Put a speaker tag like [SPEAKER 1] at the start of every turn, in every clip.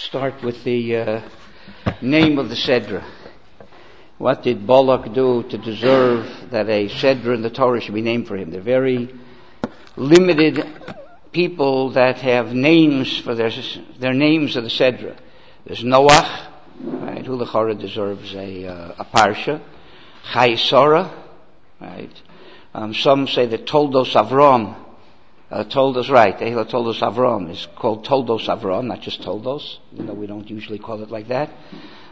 [SPEAKER 1] Start with the name of the Sedra. What did Balak do to deserve that a Sedra in the Torah should be named for him? They're very limited people that have names for their names of the Sedra. There's Noach, right, who l'chora deserves a parsha. Chai Sarah, right. Some say that Toldos Avram, Toldos, right, Toldos Avram is called Toldos Avram, not just Toldos, even though we don't usually call it like that.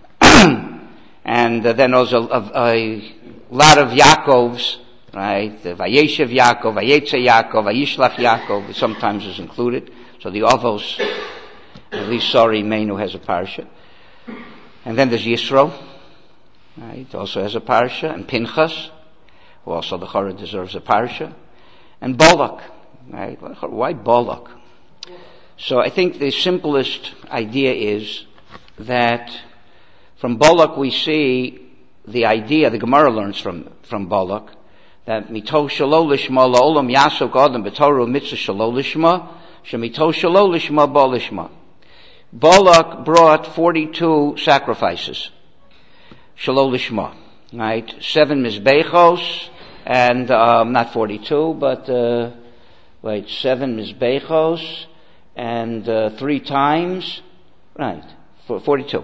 [SPEAKER 1] And then there's a lot of Yaakovs, right, Vayeshev Yaakov, Vayetze Yaakov, Vayishlach Yaakov, sometimes is included. So the Avos, at least Sari Menu has a parsha. And then there's Yisro, right, also has a parsha, and Pinchas, who also the Chorah deserves a parsha, and Balak, right? Why Balak? So I think the simplest idea is that from Balak we see the idea, the Gemara learns from Balak, that mito shelo lishma la'olam yasok adam b'torah mitzvah shelo lishma, shemito shelo lishma ba lishma. Balak brought 42 sacrifices, shelo lishma, right? 7 mizbechos, and not 42, but 7 mizbechos, and 3 times, right? 42.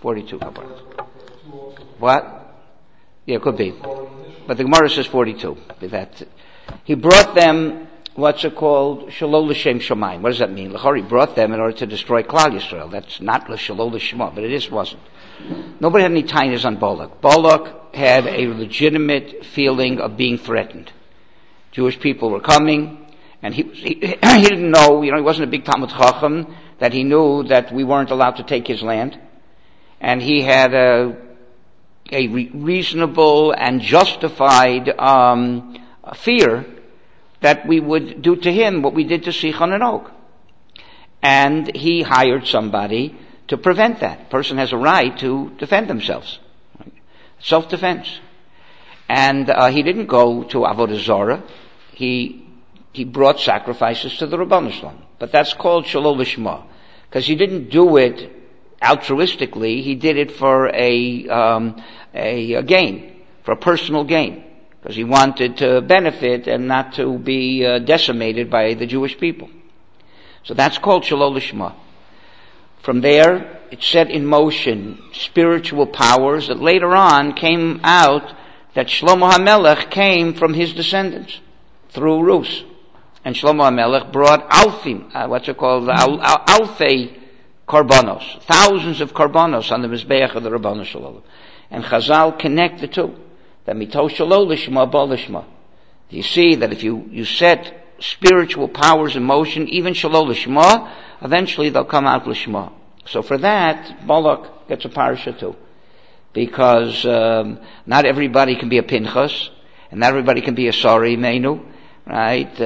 [SPEAKER 1] What? Yeah, it could be. But the Gemara says 42. He brought them what's it called? Shalol l'shem shamayim. What does that mean? He brought them in order to destroy Klal Yisrael. That's not l'shalol l'shema, but it wasn't. Nobody had any tainas on Balak. Balak had a legitimate feeling of being threatened. Jewish people were coming, and he didn't know, he wasn't a big Talmud Chacham, that he knew that we weren't allowed to take his land. And he had a reasonable and justified fear that we would do to him what we did to Sichon and Og. And he hired somebody to prevent that. Person has a right to defend themselves. Right? Self-defense. And he didn't go to Avodah Zarah. He brought sacrifices to the Rabban Shalom. But that's called Shalol Lishma. Because he didn't do it altruistically, he did it for a gain, for a personal gain, because he wanted to benefit and not to be decimated by the Jewish people. So that's called Shalol Lishma. From there, it set in motion spiritual powers that later on came out that Shlomo HaMelech came from his descendants through Rus. And Shlomo HaMelech brought alfim, alfei karbanos, thousands of karbanos on the Mizbeach of the Rabban Shalom. And Chazal connect the two. That mito shelo lishma ba lishma. You see that if you set spiritual powers in motion, even shelo lishma, eventually they'll come out lishma. So for that, Balak gets a parasha too. Because not everybody can be a Pinchas, and not everybody can be a Sari Menu, right?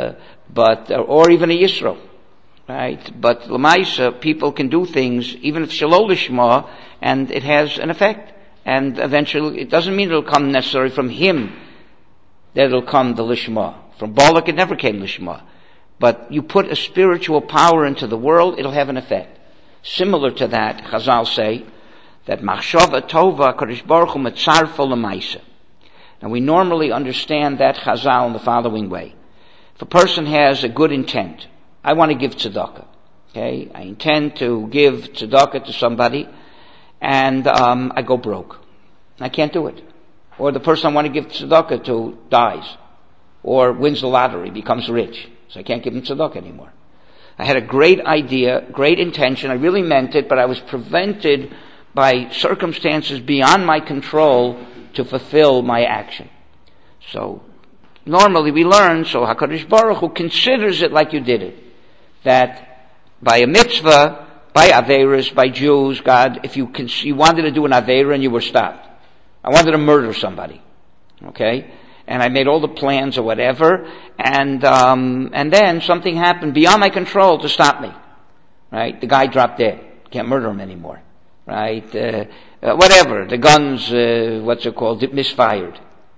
[SPEAKER 1] Or even a Yisro. Right? But Lamaisa, people can do things, even if Shalol Lishma, and it has an effect. And eventually, it doesn't mean it'll come necessarily from him that it'll come the Lishma. From Balak, it never came Lishma. But you put a spiritual power into the world, it'll have an effect. Similar to that, Chazal say, that Machshava Tova Kadosh Baruch Hu Metzarfo Lamaisa. Now we normally understand that Chazal in the following way. If a person has a good intent, I want to give tzedakah. Okay? I intend to give tzedakah to somebody, and I go broke. I can't do it. Or the person I want to give tzedakah to dies, or wins the lottery, becomes rich, so I can't give him tzedakah anymore. I had a great idea, great intention, I really meant it, but I was prevented by circumstances beyond my control to fulfill my action. So, normally we learn, so HaKadosh Baruch Hu considers it like you did it. That by a mitzvah, by Averas, by Jews, God, if you wanted to do an Avera and you were stopped. I wanted to murder somebody. Okay? And I made all the plans or whatever, and then something happened beyond my control to stop me. Right? The guy dropped dead. Can't murder him anymore. Right? Whatever. The guns, misfired.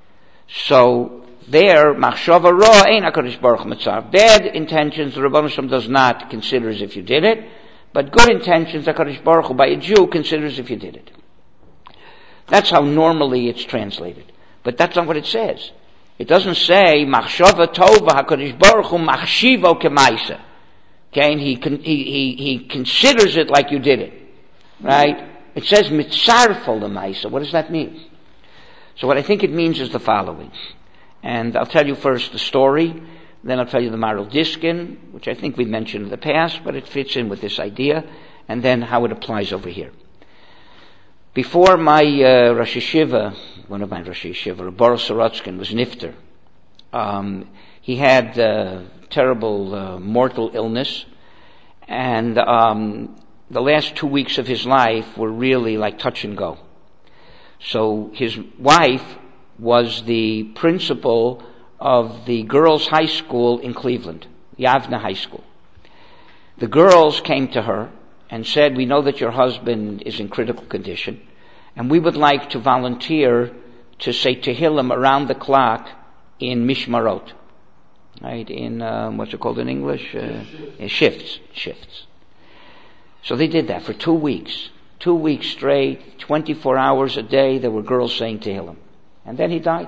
[SPEAKER 1] So, there, machshava ra ein HaKadosh Baruch Hu Mitzar. Bad intentions, the Rebbeinu Shalom does not consider as if you did it, But good intentions, HaKadosh Baruch Hu, by a Jew, considers if you did it. That's how normally it's translated. But that's not what it says. It doesn't say, Machshava Tova HaKadosh Baruch Hu Machshivo Kemaisa. Okay, and he considers it like you did it. Right? It says Mitzarfo Lemaisa. What does that mean? So what I think it means is the following. And I'll tell you first the story, then I'll tell you the Maral Diskin, which I think we mentioned in the past, but it fits in with this idea, and then how it applies over here. Before my Rosh Yeshiva, one of my Rosh Yeshiva, Boris Sorotskin, was nifter, he had terrible mortal illness, and the last 2 weeks of his life were really like touch and go. So his wife was the principal of the girls' high school in Cleveland, Yavna High School. The girls came to her and said, we know that your husband is in critical condition, and we would like to volunteer to say Tehillim around the clock in Mishmarot. Right? In, what's it called in English? Shifts. So they did that for 2 weeks. 2 weeks straight, 24 hours a day, there were girls saying Tehillim. And then he died.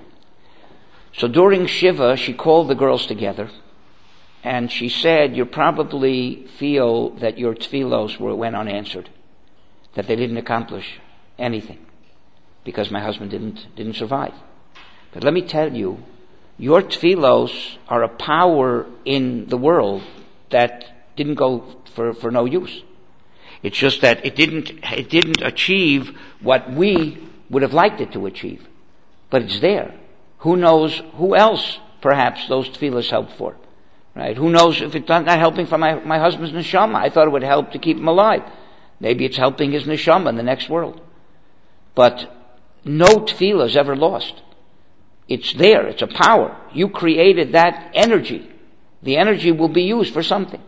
[SPEAKER 1] So during Shiva, she called the girls together, and she said, you probably feel that your tefillos went unanswered, that they didn't accomplish anything, because my husband didn't survive. But let me tell you, your tefillos are a power in the world that didn't go for no use. It's just that it didn't achieve what we would have liked it to achieve. But it's there. Who knows who else perhaps those tefillas helped for? Right? Who knows if it's not helping for my husband's neshama? I thought it would help to keep him alive. Maybe it's helping his neshama in the next world. But no tefillah is ever lost. It's there. It's a power. You created that energy. The energy will be used for something.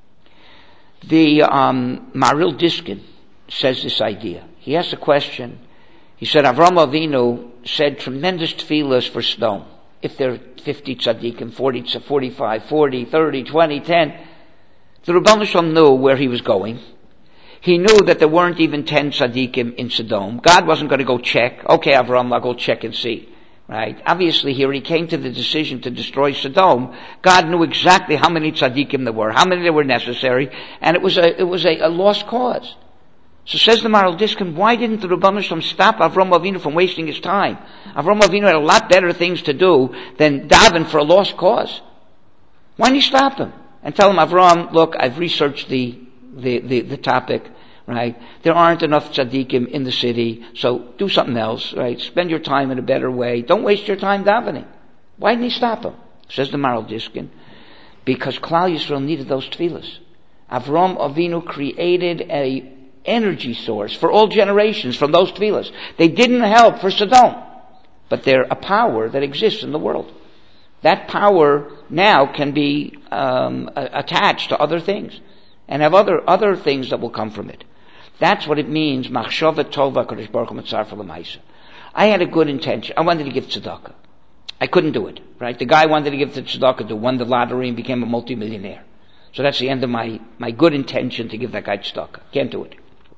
[SPEAKER 1] The Maril Diskin says this idea. He asked a question. He said, Avraham Avinu said tremendous tefillahs for Sodom. If there are 50 tzaddikim, 40, 45, 40, 30, 20, 10. The Rebbeinu Shalom knew where he was going. He knew that there weren't even 10 tzaddikim in Sodom. God wasn't going to go check. Okay, Avraham, I'll go check and see. Right? Obviously here he came to the decision to destroy Sodom. God knew exactly how many tzaddikim there were, how many there were necessary, and it was a lost cause. So says the Maral Diskin, why didn't the Rebbeinu Shalom stop Avraham Avinu from wasting his time? Avraham Avinu had a lot better things to do than daven for a lost cause. Why didn't he stop him? And tell him, Avraham, look, I've researched the topic, right? There aren't enough tzaddikim in the city, so do something else, right? Spend your time in a better way. Don't waste your time davening. Why didn't he stop him? Says the Maral Diskin, because Klal Yisrael needed those tefillahs. Avraham Avinu created a energy source for all generations from those tefillahs. They didn't help for Sodom, but they're a power that exists in the world. That power now can be attached to other things and have other things that will come from it. That's what it means. Machshava tova Kadosh Baruch Hu mitzarfa l'maisa. I had a good intention. I wanted to give tzedakah. I couldn't do it. Right? The guy wanted to give the tzedakah to won the lottery and became a multimillionaire. So that's the end of my good intention to give that guy tzedakah. Can't do it.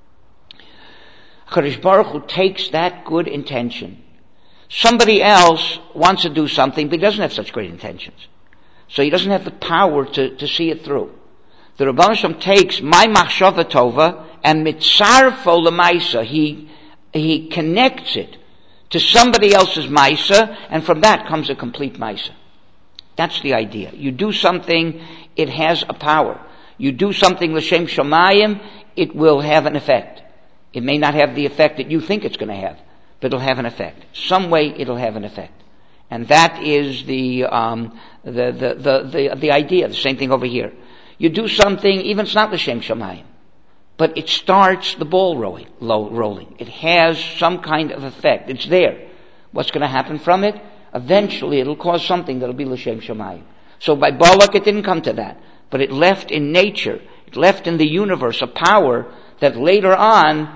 [SPEAKER 1] Kadosh Baruch Hu takes that good intention. Somebody else wants to do something, but he doesn't have such great intentions. So he doesn't have the power to see it through. The Rebbeinu Shalom takes my machshava tova and mitzarfo l'maisa. He connects it to somebody else's maisa, and from that comes a complete maisa. That's the idea. You do something, it has a power. You do something l'shem shamayim, it will have an effect. It may not have the effect that you think it's going to have, but it'll have an effect. Some way it'll have an effect. And that is the idea. The same thing over here. You do something, even it's not l'shem shamayim, but it starts the ball rolling. It has some kind of effect. It's there. What's going to happen from it? Eventually it'll cause something that'll be l'shem shamayim. So by Balak it didn't come to that, but it left in nature, it left in the universe a power that later on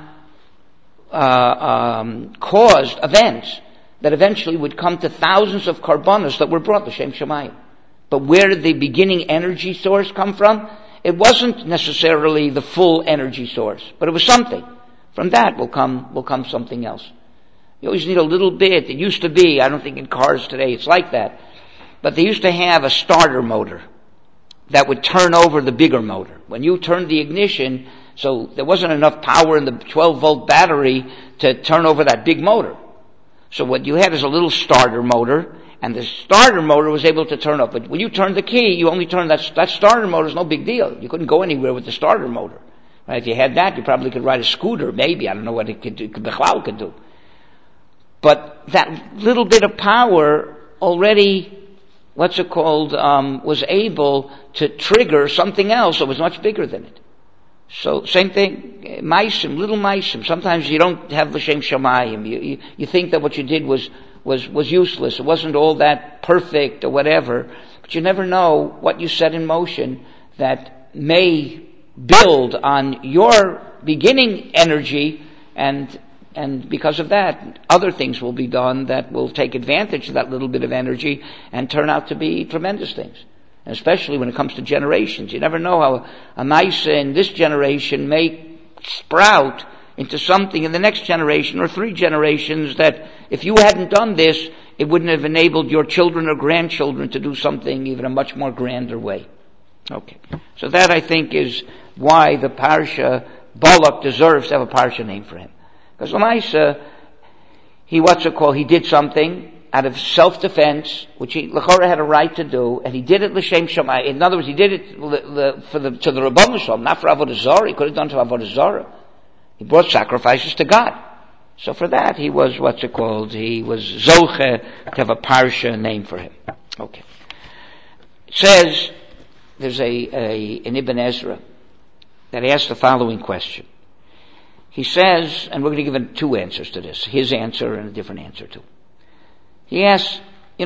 [SPEAKER 1] caused events that eventually would come to thousands of karbanos that were brought l'shem shamayim. But where did the beginning energy source come from? it wasn't necessarily the full energy source, but it was something. From that will come something else. You always need a little bit. It used to be, I don't think in cars today it's like that, but they used to have a starter motor that would turn over the bigger motor. When you turned the ignition, so there wasn't enough power in the 12-volt battery to turn over that big motor. So what you had is a little starter motor, and the starter motor was able to turn up. But when you turned the key, you only turned that starter motor is no big deal. You couldn't go anywhere with the starter motor. Right? If you had that, you probably could ride a scooter, maybe. I don't know what it could do. The cloud could do. But that little bit of power already, was able to trigger something else that was much bigger than it. So, same thing, maisim, little maisim. Sometimes you don't have l'shem shamayim. You think that what you did was useless. It wasn't all that perfect or whatever. But you never know what you set in motion that may build on your beginning energy, and because of that, other things will be done that will take advantage of that little bit of energy and turn out to be tremendous things. And especially when it comes to generations. You never know how a maisa in this generation may sprout into something in the next generation or 3 generations that if you hadn't done this, it wouldn't have enabled your children or grandchildren to do something even a much more grander way. Okay. So that, I think, is why the parsha Balak deserves to have a parsha name for him. Because Lamaisa, he did something out of self-defense, which he, l'chora, had a right to do, and he did it l'shem shamayim. In other words, he did it to the Rabbanu Shalom, not for Avodah Zarah. He could have done to Avodah Zarah. He brought sacrifices to God. So for that, he was, he was Zoche to have a parsha name for him. Okay. It says, there's an Ibn Ezra that asked the following question. He says, and we're going to give him 2 answers to this, his answer and a different answer too. He asks,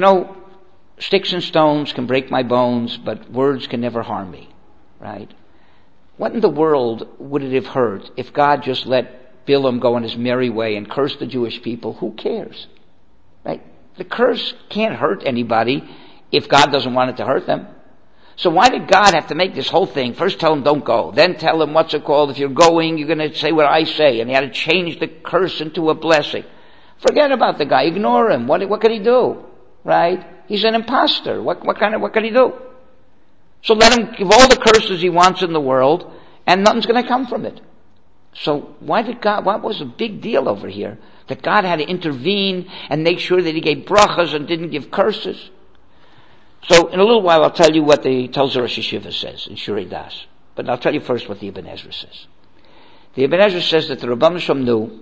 [SPEAKER 1] sticks and stones can break my bones, but words can never harm me, right? What in the world would it have hurt if God just let Bilam go on his merry way and curse the Jewish people? Who cares, right? The curse can't hurt anybody if God doesn't want it to hurt them. So why did God have to make this whole thing? First tell him don't go, then tell him if you're going, you're going to say what I say, and he had to change the curse into a blessing. Forget about the guy, ignore him. What could he do? Right? He's an imposter. What could he do? So let him give all the curses he wants in the world, and nothing's going to come from it. So what was the big deal over here? That God had to intervene and make sure that he gave brachas and didn't give curses? So in a little while I'll tell you what the Telzer Rosh Yeshiva says in Shurei Das. But I'll tell you first what the Ibn Ezra says. The Ibn Ezra says that the Rabbanu Shalom knew,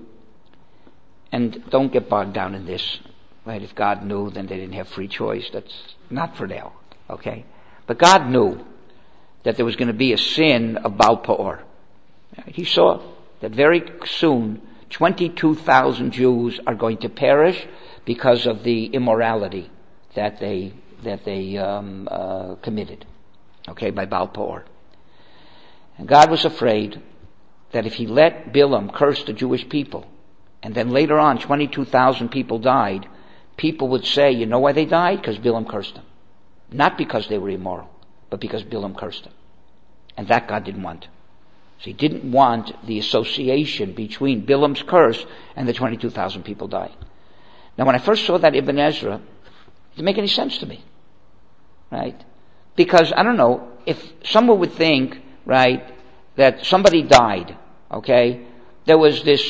[SPEAKER 1] and don't get bogged down in this, right? If God knew, then they didn't have free choice. That's not for now, okay? But God knew that there was going to be a sin of Baal Peor. He saw that very soon 22,000 Jews are going to perish because of the immorality that they committed, okay, by Baal Peor. And God was afraid that if he let Bilam curse the Jewish people, and then later on 22,000 people died, people would say, you know why they died? Because Bilam cursed them. Not because they were immoral, but because Bilam cursed them. And that God didn't want. So he didn't want the association between Bilam's curse and the 22,000 people dying. Now when I first saw that Ibn Ezra, it didn't make any sense to me. Right? Because, I don't know, if someone would think, right, that somebody died, okay, there was this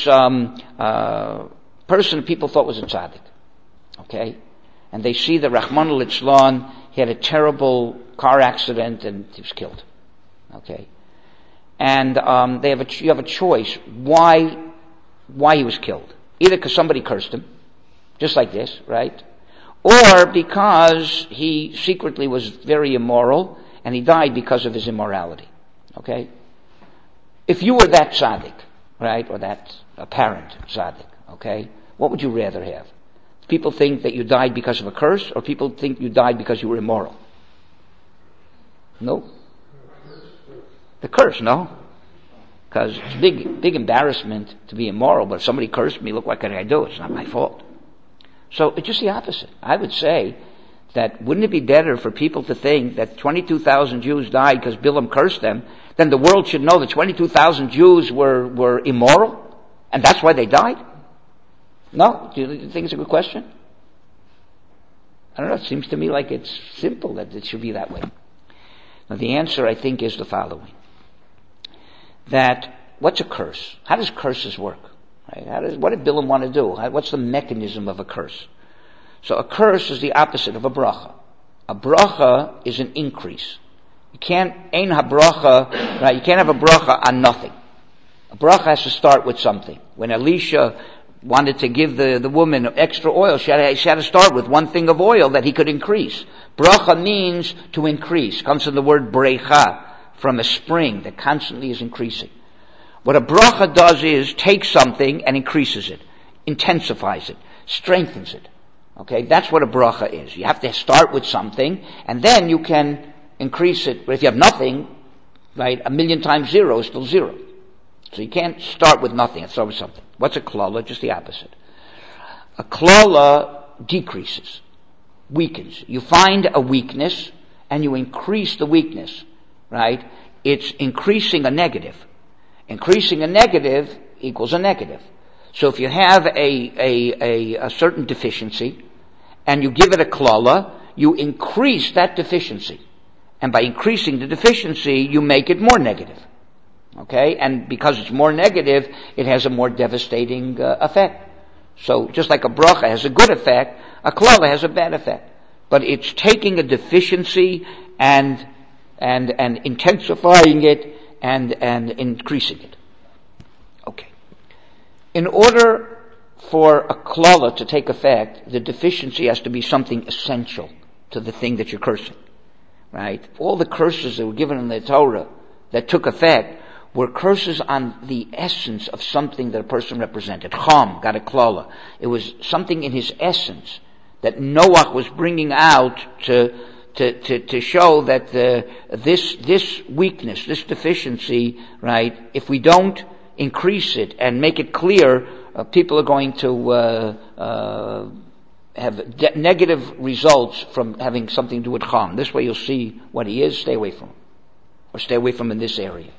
[SPEAKER 1] person people thought was a tzaddik, okay, and they see that Rachmana litzlan, he had a terrible car accident and he was killed, okay, and you have a choice why he was killed. Either because somebody cursed him, just like this, right, or because he secretly was very immoral and he died because of his immorality, okay. If you were that tzaddik, right, or that apparent tzaddik, okay, what would you rather have? People think that you died because of a curse, or people think you died because you were immoral? No? The curse, no? Because it's big embarrassment to be immoral, but if somebody cursed me, look, what can I do? It's not my fault. So it's just the opposite. I would say that wouldn't it be better for people to think that 22,000 Jews died because Bilam cursed them, then the world should know that 22,000 Jews were immoral, and that's why they died? No? Do you think it's a good question? I don't know, it seems to me like it's simple that it should be that way. Now the answer, I think, is the following. That, what's a curse? How does curses work? Right? What did Bilam want to do? What's the mechanism of a curse? So a curse is the opposite of a bracha. A bracha is an increase. You can't have a bracha on nothing. A bracha has to start with something. When Elisha wanted to give the woman extra oil, she had to start with one thing of oil that he could increase. Bracha means to increase. Comes from the word brecha, from a spring that constantly is increasing. What a bracha does is take something and increases it, intensifies it, strengthens it. Okay, that's what a bracha is. You have to start with something, and then you can increase it. But if you have nothing, right, 1,000,000 times 0 is still 0. So you can't start with nothing and start with something. What's a klala? Just the opposite. A klala decreases, weakens. You find a weakness, and you increase the weakness, right? It's increasing a negative. Increasing a negative equals a negative. So if you have a certain deficiency, and you give it a klala, you increase that deficiency. And by increasing the deficiency, you make it more negative. Okay? And because it's more negative, it has a more devastating effect. So just like a bracha has a good effect, a klala has a bad effect. But it's taking a deficiency and intensifying it and increasing it. Okay. In order for a klala to take effect, the deficiency has to be something essential to the thing that you're cursing. Right? All the curses that were given in the Torah that took effect were curses on the essence of something that a person represented. Cham got a klala. It was something in his essence that Noach was bringing out to show that this weakness, this deficiency, right, if we don't increase it and make it clear, people are going to have negative results from having something to do with Cham. This way you'll see what he is, stay away from him. Or stay away from him in this area.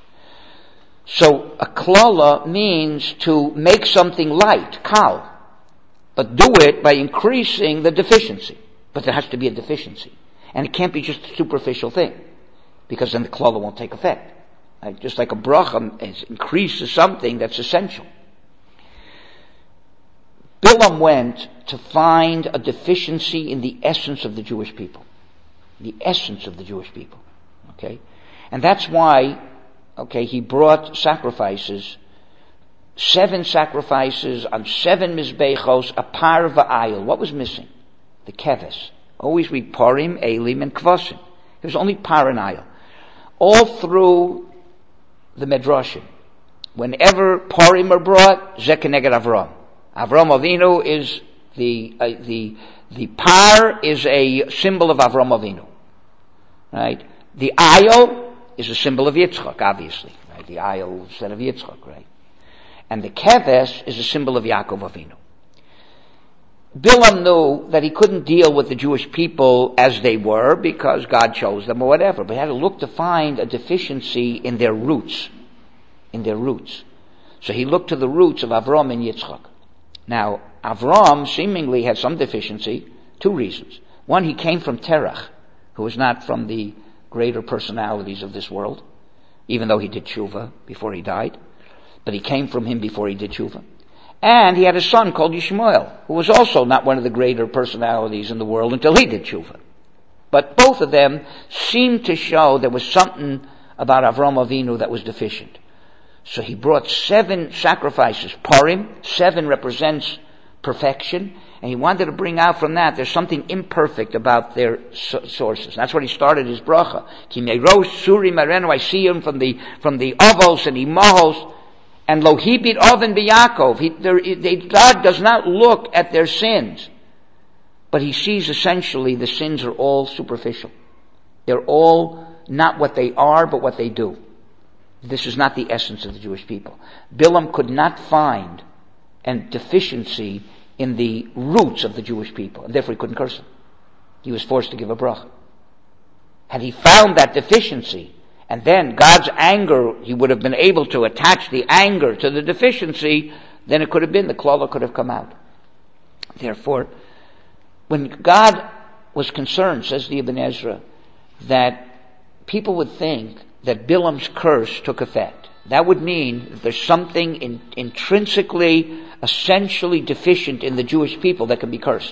[SPEAKER 1] So a klala means to make something light, kal, but do it by increasing the deficiency. But there has to be a deficiency. And it can't be just a superficial thing, because then the klala won't take effect. Right? Just like a bracha increases something that's essential. Bilam went to find a deficiency in the essence of the Jewish people. The essence of the Jewish people. Okay? And that's why, he brought sacrifices, 7 sacrifices on 7 mizbechos, a par va'ayil. What was missing? The keves. Always read parim, elim, and kvasim. There was only par and ayil. All through the Medrashim, whenever parim are brought, zeh keneged Avram. Avram Avinu is the par is a symbol of Avram Avinu, right? The ayil is a symbol of Yitzchak, obviously, right? The ayil instead of Yitzchak, right? And the keves is a symbol of Yaakov Avinu. Bilam knew that he couldn't deal with the Jewish people as they were because God chose them or whatever, but he had to look to find a deficiency in their roots. So he looked to the roots of Avram and Yitzchak. Now, Avram seemingly had some deficiency, 2 reasons. One, he came from Terach, who was not from the greater personalities of this world, even though he did tshuva before he died. But he came from him before he did tshuva. And he had a son called Yishmael, who was also not one of the greater personalities in the world until he did tshuva. But both of them seemed to show there was something about Avram Avinu that was deficient. So he brought 7 sacrifices. Parim, 7 represents perfection. And he wanted to bring out from that, there's something imperfect about their sources. That's what he started his bracha. Ki meiros suri marenu, I see him from the avos and imahos. And lo hibit oven b'Yakov. God does not look at their sins. But he sees essentially the sins are all superficial. They're all not what they are, but what they do. This is not the essence of the Jewish people. Bilam could not find a deficiency in the roots of the Jewish people, and therefore he couldn't curse them. he was forced to give a bracha. Had he found that deficiency, and then God's anger, he would have been able to attach the anger to the deficiency, then it could have been, the klala could have come out. Therefore, when God was concerned, says the Ibn Ezra, that people would think that Bilam's curse took effect. That would mean that there's something intrinsically, essentially deficient in the Jewish people that can be cursed.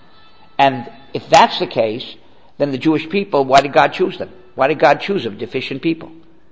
[SPEAKER 1] And if that's the case, then the Jewish people, why did God choose them? Why did God choose them, deficient people?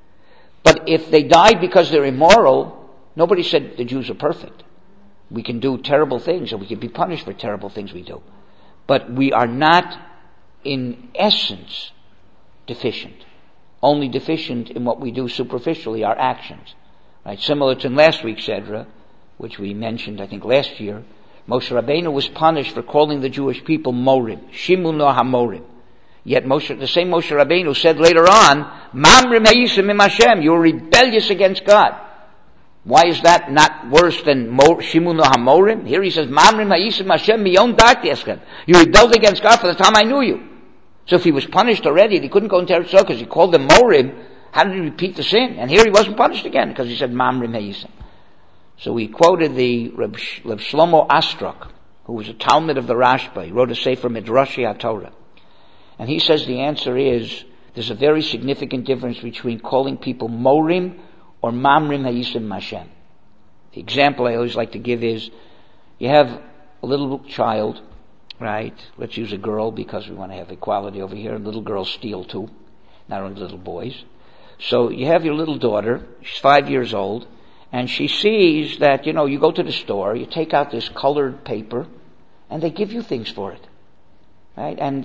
[SPEAKER 1] But if they died because they're immoral, nobody said the Jews are perfect. We can do terrible things, and we can be punished for terrible things we do. But we are not, in essence, deficient. Only deficient in what we do superficially, our actions. Right? Similar to last week's Sedra, which we mentioned, I think, last year, Moshe Rabbeinu was punished for calling the Jewish people Morim, Shimu no HaMorim. Yet the same Moshe Rabbeinu said later on, Mamrim ha'isim im Hashem, you were rebellious against God. Why is that not worse than Shimu no HaMorim? Here he says, Mamrim ha'isim Hashem miyom da'ati eschem. You rebelled against God for the time I knew you. So if he was punished already, he couldn't go into Eretz Yisrael because he called them Morim. How did he repeat the sin? And here he wasn't punished again because he said Mamrim ha'isim. So we quoted the Reb Shlomo Astrok, who was a Talmud of the Rashba. He wrote a sefer Midrashi HaTorah. And he says the answer is, there's a very significant difference between calling people Morim or Mamrim ha'isim Hashem. The example I always like to give is, you have a little child, right? Let's use a girl because we want to have equality over here. And little girls steal too, not only little boys. So you have your little daughter, she's 5 years old, and she sees that, you go to the store, you take out this colored paper, and they give you things for it. Right? And,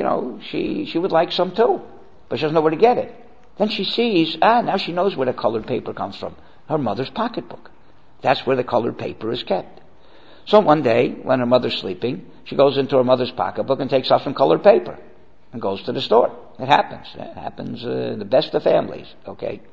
[SPEAKER 1] she would like some too, but she doesn't know where to get it. Then she sees, now she knows where the colored paper comes from. Her mother's pocketbook. That's where the colored paper is kept. So one day, when her mother's sleeping, she goes into her mother's pocketbook and takes out some colored paper and goes to the store. It happens. It happens in the best of families, okay?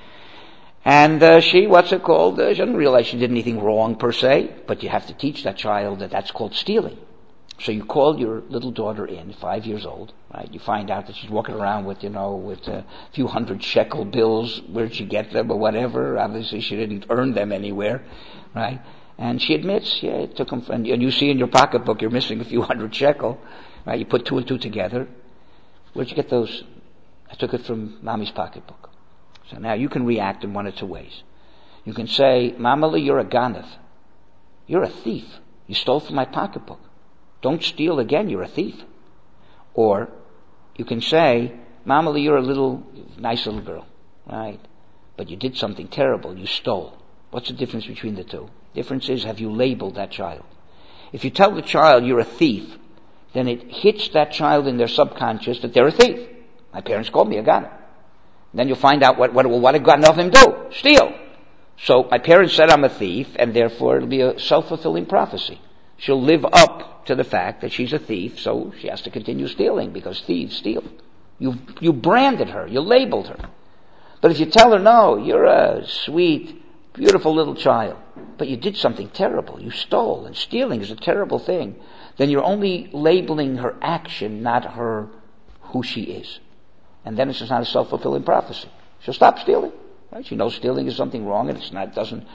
[SPEAKER 1] And she doesn't realize she did anything wrong per se, but you have to teach that child that that's called stealing. So you call your little daughter in, 5 years old, right? You find out that she's walking around with a few hundred shekel bills. Where'd she get them or whatever? Obviously she didn't earn them anywhere, right? And she admits, it took them, and you see in your pocketbook you're missing a few hundred shekel, right? You put two and two together. Where'd you get those? I took it from Mommy's pocketbook. So now you can react in one of two ways. You can say, Mamali, you're a ganav. You're a thief. You stole from my pocketbook. Don't steal again, you're a thief. Or you can say, Mamali, you're a nice little girl, right? But you did something terrible, you stole. What's the difference between the two? Difference is, have you labeled that child? If you tell the child you're a thief, then it hits that child in their subconscious that they're a thief. My parents called me a ganav. Then you'll find out what did Ganav do? Steal. So my parents said I'm a thief, and therefore it'll be a self-fulfilling prophecy. She'll live up to the fact that she's a thief, so she has to continue stealing, because thieves steal. You branded her, you labeled her. But if you tell her, no, you're a sweet, beautiful little child, but you did something terrible, you stole, and stealing is a terrible thing, then you're only labeling her action, not her who she is. And then it's just not a self-fulfilling prophecy. She'll stop stealing. Right? She knows stealing is something wrong, and it's not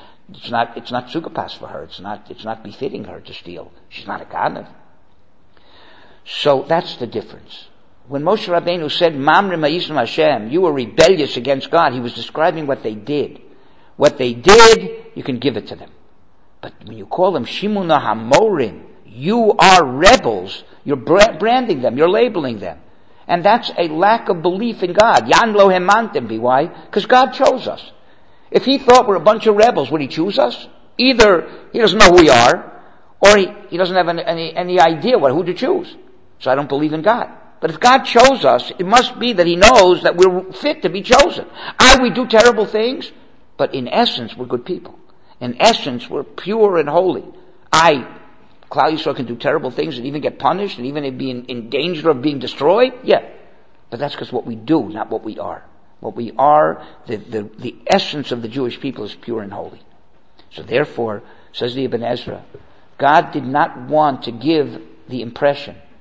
[SPEAKER 1] sukapas for her. It's not befitting her to steal. She's not a ganav. So that's the difference. When Moshe Rabbeinu said, Mamrim ha'isim Hashem, you were rebellious against God, he was describing what they did. What they did, you can give it to them. But when you call them Shimu no HaMorim, you are rebels. You're branding them. You're labeling them. And that's a lack of belief in God. Yan lo hemantem bi. Why? Because God chose us. If he thought we're a bunch of rebels, would he choose us? Either he doesn't know who we are, or he doesn't have any idea who to choose. So I don't believe in God. But if God chose us, it must be that he knows that we're fit to be chosen. We do terrible things, but in essence, we're good people. In essence, we're pure and holy. Klal Yisrael can do terrible things and even get punished and even be in danger of being destroyed. Yeah. But that's because what we do, not what we are. What we are, the essence of the Jewish people is pure and holy. So therefore, says the Ibn Ezra, God did not want to give the impression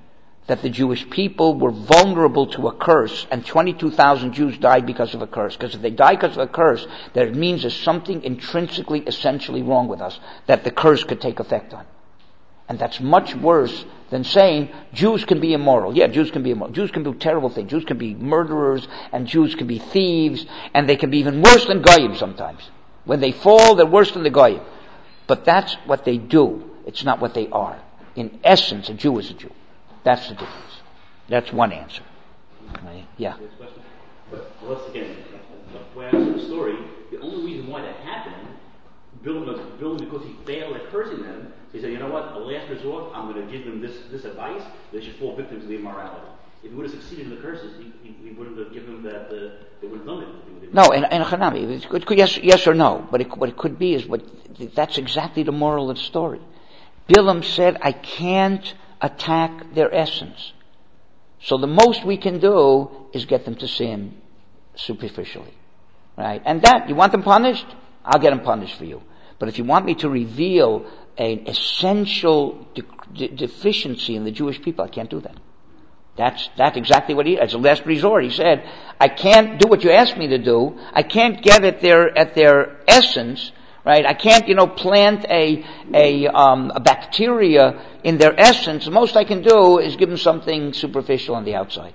[SPEAKER 1] that the Jewish people were vulnerable to a curse, and 22,000 Jews died because of a curse. Because if they die because of a curse, that means there's something intrinsically, essentially wrong with us that the curse could take effect on. And that's much worse than saying Jews can be immoral. Yeah, Jews can be immoral. Jews can do terrible things. Jews can be murderers, and Jews can be thieves, and they can be even worse than Goyim sometimes. When they fall, they're worse than the Goyim. But that's what they do. It's not what they are. In essence, a Jew is a Jew. That's the difference. That's one answer. Right? Yeah.
[SPEAKER 2] But once again, the way I understand the story, the only reason why that happened, Bilam, because he failed at cursing them, he said, you know what, the last resort, I'm going to give them this advice, they should fall victim to the immorality. If he would have succeeded in the curses, he wouldn't have given them that, they would have done it.
[SPEAKER 1] No, and Hanami, yes or no, but what it could be is that's exactly the moral of the story. Bilam said, I can't attack their essence. So the most we can do is get them to sin superficially. Right? And that, you want them punished? I'll get them punished for you. But if you want me to reveal an essential deficiency in the Jewish people, I can't do that. That's exactly what as a last resort. He said, I can't do what you asked me to do. I can't get at their essence, right? I can't, plant a bacteria in their essence. The most I can do is give them something superficial on the outside.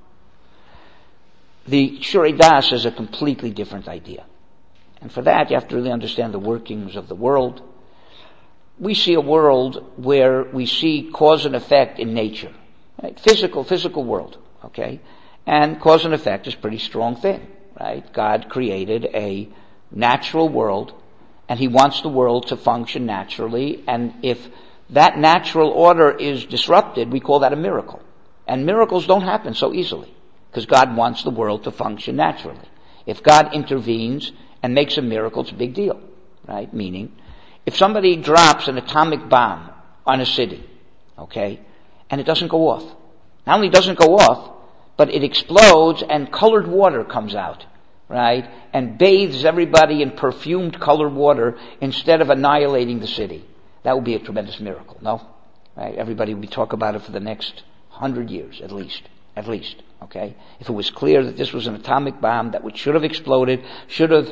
[SPEAKER 1] The Shurei Das is a completely different idea. And for that, you have to really understand the workings of the world. We see a world where we see cause and effect in nature. Right? Physical world, okay? And cause and effect is a pretty strong thing, right? God created a natural world, and He wants the world to function naturally, and if that natural order is disrupted, we call that a miracle. And miracles don't happen so easily, because God wants the world to function naturally. If God intervenes and makes a miracle, it's a big deal, right? Meaning, if somebody drops an atomic bomb on a city, okay, and it doesn't go off. Not only doesn't go off, but it explodes and colored water comes out, right? And bathes everybody in perfumed colored water instead of annihilating the city. That would be a tremendous miracle, no? Right? Everybody would talk about it for the next 100 years, at least, okay? If it was clear that this was an atomic bomb that should have exploded, should have,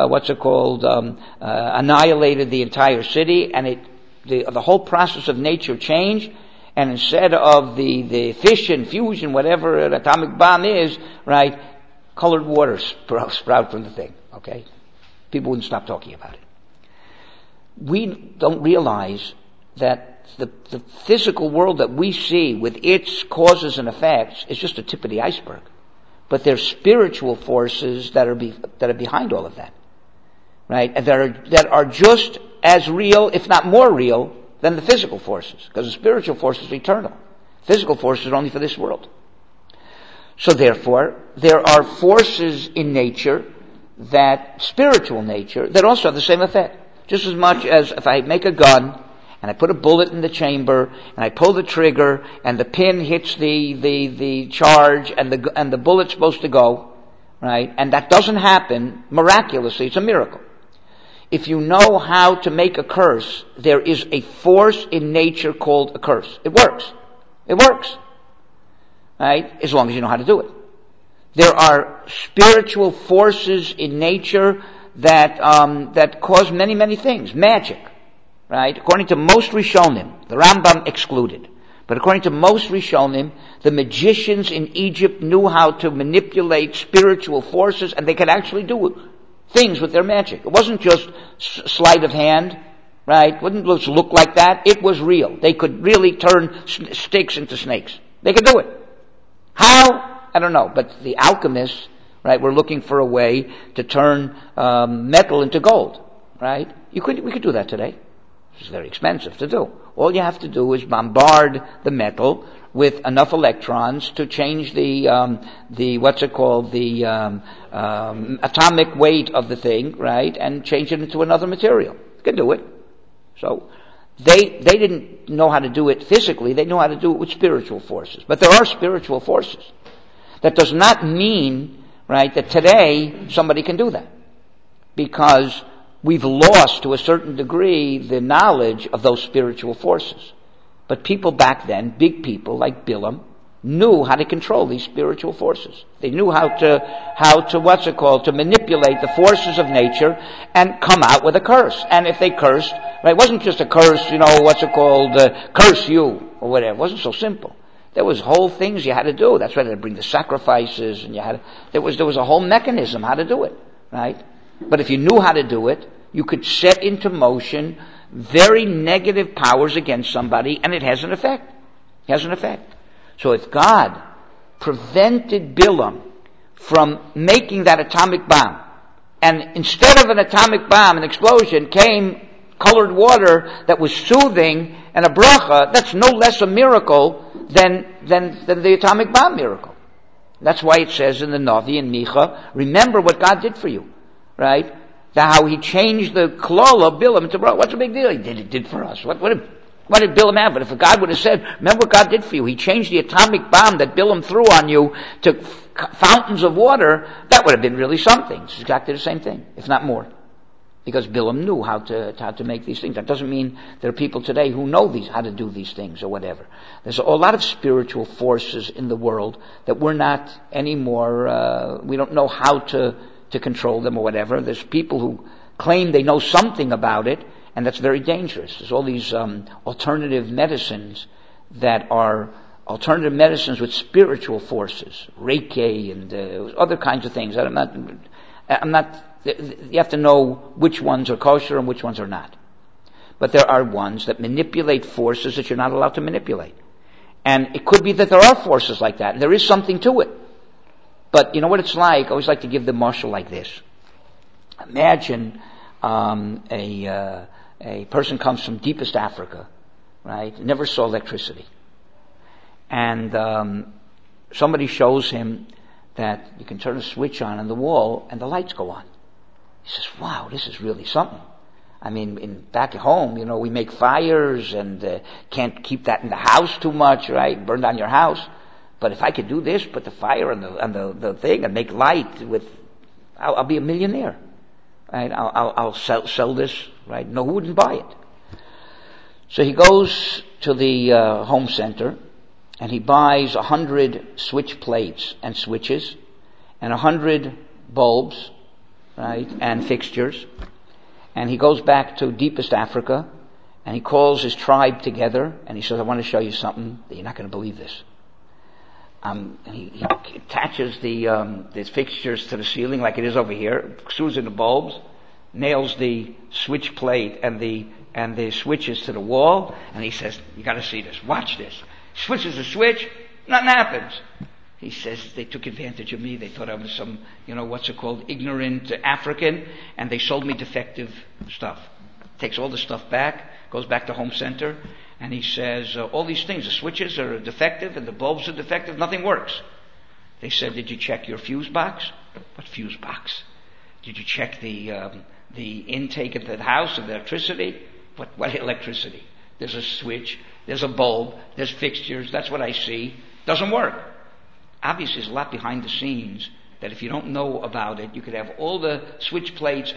[SPEAKER 1] annihilated the entire city, and the whole process of nature changed, and instead of the fission, fusion, whatever an atomic bomb is, right, colored water sprout from the thing, okay? People wouldn't stop talking about it. We don't realize that the physical world that we see with its causes and effects is just the tip of the iceberg. But there's spiritual forces that are behind all of that, right? And that are just as real, if not more real, than the physical forces, because the spiritual force is eternal. Physical forces are only for this world. So therefore, there are forces in nature, spiritual nature, that also have the same effect. Just as much as if I make a gun, and I put a bullet in the chamber, and I pull the trigger, and the pin hits the charge, and the bullet's supposed to go, right? And that doesn't happen miraculously, it's a miracle. If you know how to make a curse, there is a force in nature called a curse. It works. Right? As long as you know how to do it. There are spiritual forces in nature that cause many, many things. Magic. Right? According to most Rishonim, the Rambam excluded, but according to most Rishonim, the magicians in Egypt knew how to manipulate spiritual forces, and they could actually do things with their magic. It wasn't just sleight of hand, right? It wouldn't just look like that. It was real. They could really turn sticks into snakes. They could do it. How? I don't know. But the alchemists, right, were looking for a way to turn metal into gold, right? We could do that today. It's very expensive to do. All you have to do is bombard the metal with enough electrons to change the atomic weight of the thing, right, and change it into another material. You can do it. So they didn't know how to do it physically. They knew how to do it with spiritual forces. But there are spiritual forces. That does not mean, right, that today somebody can do that, because we've lost to a certain degree the knowledge of those spiritual forces. But people back then, big people like Bilam, knew how to control these spiritual forces. They knew how to manipulate the forces of nature and come out with a curse. And if they cursed, right, it wasn't just a curse, curse you, or whatever. It wasn't so simple. There was whole things you had to do. That's why they bring the sacrifices, and there was a whole mechanism how to do it, right? But if you knew how to do it, you could set into motion very negative powers against somebody, and it has an effect. It has an effect. So if God prevented Bilam from making that atomic bomb, and instead of an atomic bomb, an explosion, came colored water that was soothing and a bracha, that's no less a miracle than the atomic bomb miracle. That's why it says in the Navi and Micha, remember what God did for you, right? How he changed the klal of Bilam to bracha. What's the big deal? He did for us. What did Bilam have? But if God would have said, remember what God did for you, he changed the atomic bomb that Bilam threw on you to fountains of water, that would have been really something. It's exactly the same thing, if not more. Because Bilam knew how to make these things. That doesn't mean there are people today who know how to do these things or whatever. There's a lot of spiritual forces in the world that we're not anymore, we don't know how to control them or whatever. There's people who claim they know something about it, and that's very dangerous. There's all these alternative medicines that are alternative medicines with spiritual forces, Reiki and other kinds of things. I'm not. You have to know which ones are kosher and which ones are not. But there are ones that manipulate forces that you're not allowed to manipulate. And it could be that there are forces like that. There is something to it. But you know what it's like? I always like to give the mashal like this. Imagine a person comes from deepest Africa, right? Never saw electricity. And somebody shows him that you can turn a switch on the wall and the lights go on. He says, wow, this is really something. I mean, back at home, we make fires and can't keep that in the house too much, right? Burn down your house. But if I could do this, put the fire on the thing and make light I'll be a millionaire, right? I'll sell this, right? No, who wouldn't buy it? So he goes to the home center and he buys 100 switch plates and switches and 100 bulbs, right, and fixtures. And he goes back to deepest Africa and he calls his tribe together and he says, I want to show you something that you're not going to believe this. He attaches the fixtures to the ceiling like it is over here, screws in the bulbs, nails the switch plate and the switches to the wall, and he says, you got to see this, watch this. Switches the switch, nothing happens. He says, they took advantage of me. They thought I was some, ignorant African, and they sold me defective stuff. Takes all the stuff back, goes back to home center, and he says, all these things, the switches are defective and the bulbs are defective, nothing works. They said, did you check your fuse box? What fuse box? Did you check the intake of the house of the electricity? What electricity? There's a switch, there's a bulb, there's fixtures, that's what I see. Doesn't work. Obviously, there's a lot behind the scenes that if you don't know about it, you could have all the switch plates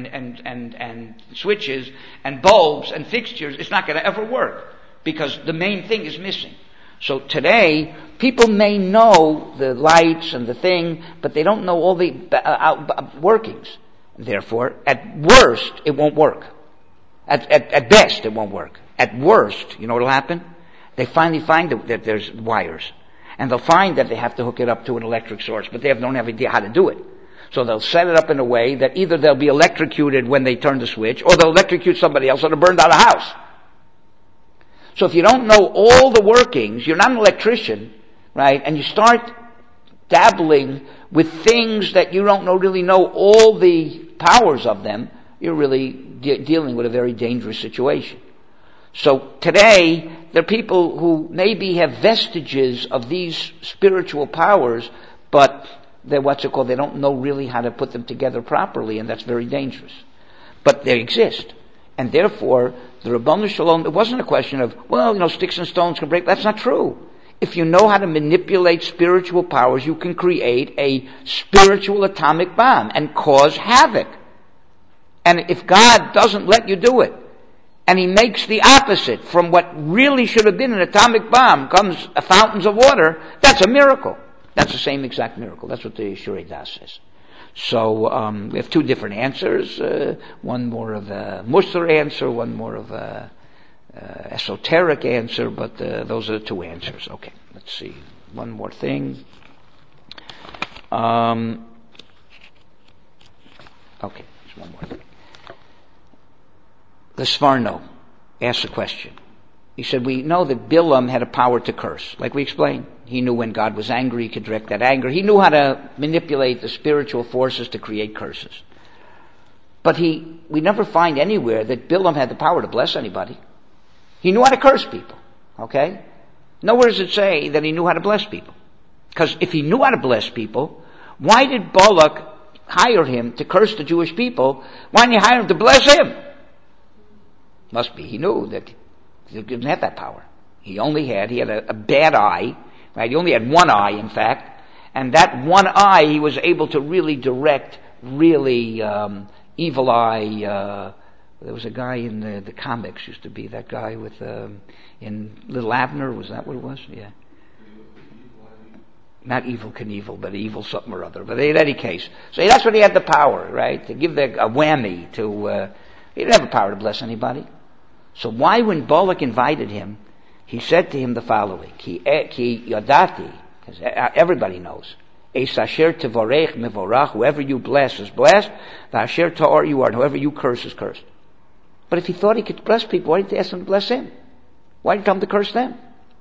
[SPEAKER 1] and switches and bulbs and fixtures. It's not going to ever work because the main thing is missing. So today, people may know the lights and the thing, but they don't know all the workings. Therefore, at worst, it won't work. At best, it won't work. At worst, you know what will happen? They finally find that there's wires. And they'll find that they have to hook it up to an electric source, but they don't have idea how to do it. So they'll set it up in a way that either they'll be electrocuted when they turn the switch, or they'll electrocute somebody else or they'll burn down a house. So if you don't know all the workings, you're not an electrician, right? And you start dabbling with things that you don't really know all the powers of them, you're really dealing with a very dangerous situation. So today, there are people who maybe have vestiges of these spiritual powers, but they don't know really how to put them together properly, and that's very dangerous. But they exist. And therefore, the Rabbanu Shalom, it wasn't a question of, sticks and stones can break. That's not true. If you know how to manipulate spiritual powers, you can create a spiritual atomic bomb and cause havoc. And if God doesn't let you do it, and he makes the opposite from what really should have been an atomic bomb, comes fountains of water, that's a miracle. That's the same exact miracle. That's what the Shurei Das says. So we have two different answers, one more of a Musar answer, one more of a esoteric answer, but those are the two answers. Okay, let's see. One more thing. Okay, there's one more thing. The Sforno asked a question. He said, we know that Bilam had a power to curse, like we explained. He knew when God was angry, he could direct that anger. He knew how to manipulate the spiritual forces to create curses. But we never find anywhere that Bilam had the power to bless anybody. He knew how to curse people, okay? Nowhere does it say that he knew how to bless people. Because if he knew how to bless people, why did Balak hire him to curse the Jewish people? Why didn't he hire him to bless him? Must be he knew that he didn't have that power. He had a bad eye, right? He only had one eye, in fact. And that one eye, he was able to really direct really evil eye. There was a guy in the comics, used to be that guy with in Little Abner. Was that what it was? Yeah. Not Evel Knievel, but evil something or other. But in any case, so that's when he had the power, right? To give a whammy to. He didn't have the power to bless anybody. So why, when Balak invited him, he said to him the following: Ki yadati, because everybody knows. Es asher tevorech mevorach. Whoever you bless is blessed. V'asher ta'or you are. And whoever you curse is cursed. But if he thought he could bless people, why didn't he ask them to bless him? Why did he tell him to curse them?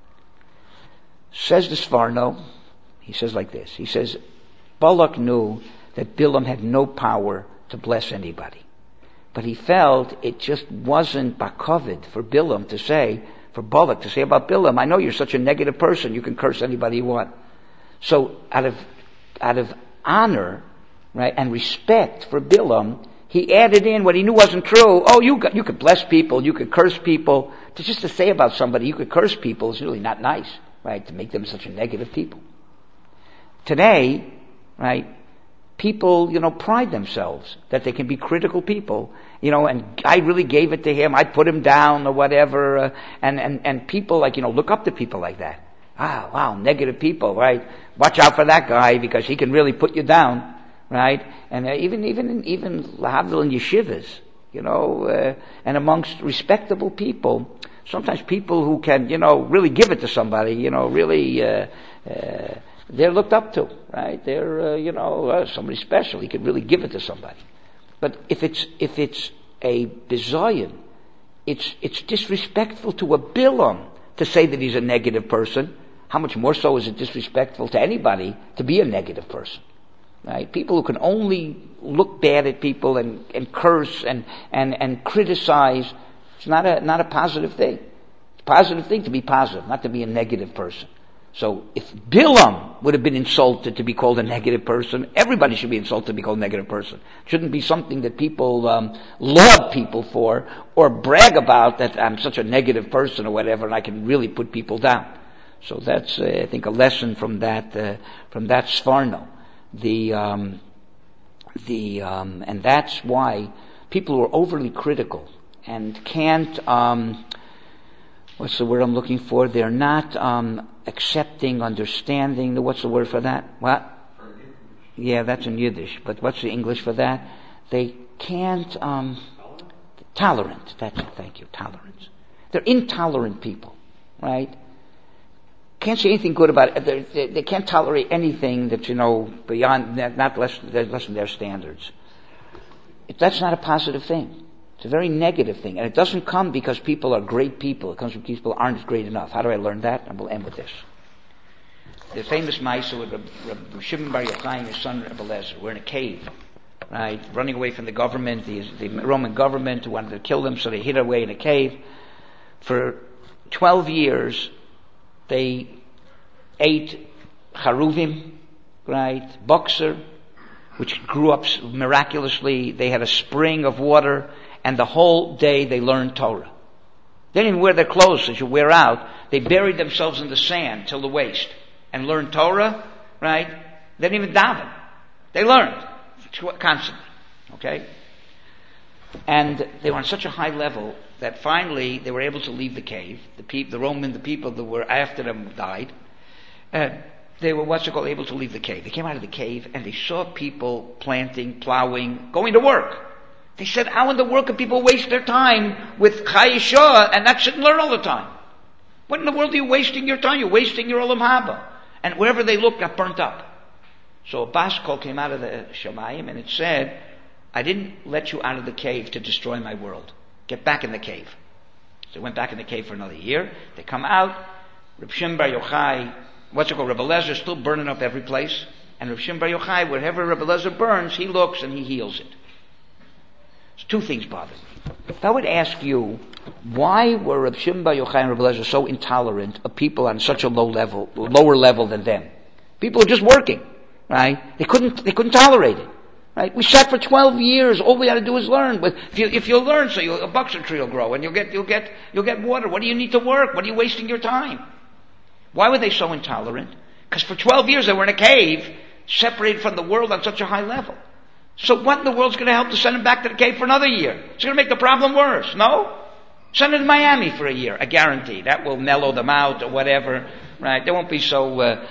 [SPEAKER 1] Says the Sforno, he says like this. He says, Balak knew that Bilam had no power to bless anybody. But he felt it just wasn't bakovid for Bilam to say, for Balak to say about Bilam, I know you're such a negative person, you can curse anybody you want. So out of honor, right, and respect for Bilam, he added in what he knew wasn't true. Oh, you could bless people, you could curse people. Just to say about somebody you could curse people is really not nice, right, to make them such a negative people. Today, right, people, pride themselves that they can be critical people, and I really gave it to him, I put him down or whatever, and people look up to people like that. Ah, wow, negative people, right? Watch out for that guy because he can really put you down, right? And even lahavdil in yeshivas, and amongst respectable people, sometimes people who can, really give it to somebody, really, they're looked up to, right? They're, somebody special. He could really give it to somebody. But if it's a bizayon, it's disrespectful to a Bilam to say that he's a negative person. How much more so is it disrespectful to anybody to be a negative person, right? People who can only look bad at people and curse and criticize. It's not a positive thing. It's a positive thing to be positive, not to be a negative person. So if Bilam would have been insulted to be called a negative person, everybody should be insulted to be called a negative person. It shouldn't be something that people laud people for or brag about, that I'm such a negative person or whatever and I can really put people down. So that's, I think, a lesson from that Sforno. And that's why people who are overly critical and can't, what's the word I'm looking for? They're not accepting, understanding. What's the word for that? What? Yeah, that's in Yiddish. But what's the English for that? They can't, tolerant. That's it, thank you, tolerance. They're intolerant people, right? Can't say anything good about it. They can't tolerate anything that, beyond, not less than their standards. That's not a positive thing. It's a very negative thing. And it doesn't come because people are great people. It comes from people aren't great enough. How do I learn that? And we'll end with this. The famous Maisa with Reb Shimon Bar Yochai and his son Reb Eliezer. We're in a cave, right? Running away from the government, the Roman government who wanted to kill them, so they hid away in a cave. For 12 years, they ate charuvim, right? Boxer, which grew up miraculously. They had a spring of water, and the whole day they learned Torah. They didn't even wear their clothes as you wear out. They buried themselves in the sand till the waist and learned Torah, right? They didn't even daven. They learned constantly, okay? And they were on such a high level that finally they were able to leave the cave. The people that were after them died. They were, able to leave the cave. They came out of the cave and they saw people planting, plowing, going to work. They said, how in the world can people waste their time with Chai Shah and not sit and learn all the time? What in the world are you wasting your time? You're wasting your Olam Haba. And wherever they looked got burnt up. So a bas kol came out of the Shamayim and it said, I didn't let you out of the cave to destroy my world. Get back in the cave. So they went back in the cave for another year. They come out. Reb Shimon Bar Yochai, Reb Eliezer still burning up every place. And Reb Shimon Bar Yochai, wherever Reb Eliezer burns, he looks and he heals it. So two things bother me. If I would ask you, why were Reb Shimon Bar Yochai and Reb Eliezer so intolerant of people on such a lower level than them? People are just working, right? They couldn't tolerate it. Right? We sat for 12 years. All we had to do is learn. But if you learn, so a buxom tree will grow, and you'll get water. What do you need to work? What are you wasting your time? Why were they so intolerant? Because for 12 years they were in a cave, separated from the world on such a high level. So what in the world's going to help to send them back to the cave for another year? It's going to make the problem worse. No? Send them to Miami for a year. I guarantee that will mellow them out or whatever. Right? They won't be so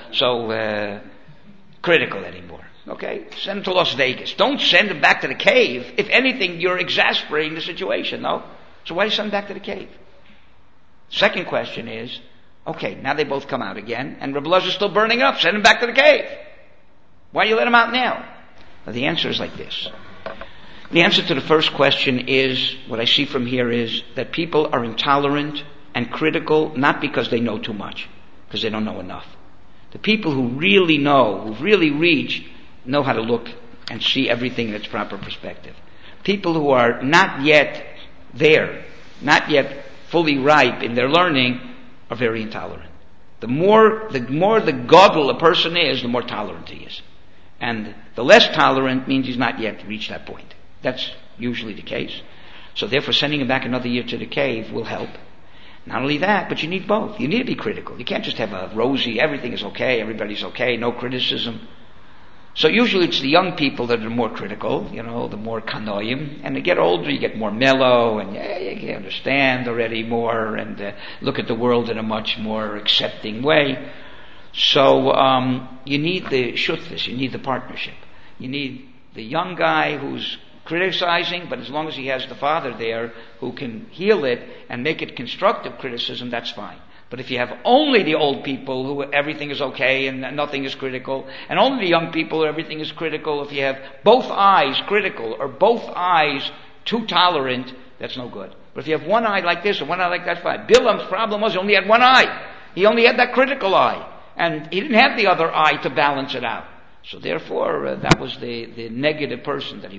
[SPEAKER 1] critical anymore. Okay? Send them to Las Vegas. Don't send them back to the cave. If anything, you're exasperating the situation, no? So why do you send them back to the cave? Second question is, okay, now they both come out again, and Reb Eliezer is still burning up. Send them back to the cave. Why do you let them out now? Well, the answer is like this. The answer to the first question is, what I see from here is that people are intolerant and critical not because they know too much, because they don't know enough. The people who really know, who've really reached, know how to look and see everything in its proper perspective. People who are not yet there, not yet fully ripe in their learning, are very intolerant. The more the godel a person is, the more tolerant he is. And the less tolerant means he's not yet reached that point. That's usually the case. So therefore sending him back another year to the cave will help. Not only that, but you need both. You need to be critical. You can't just have a rosy, everything is okay, everybody's okay, no criticism. So usually it's the young people that are more critical, the more kanoim. And they get older, you get more mellow, and you can understand already more, and look at the world in a much more accepting way. So you need the shutfis, you need the partnership. You need the young guy who's criticizing, but as long as he has the father there who can heal it and make it constructive criticism, that's fine. But if you have only the old people who everything is okay and nothing is critical, and only the young people who everything is critical, if you have both eyes critical or both eyes too tolerant, that's no good. But if you have one eye like this and one eye like that, fine. Bilam's problem was he only had one eye. He only had that critical eye. And he didn't have the other eye to balance it out. So therefore, that was the negative person that he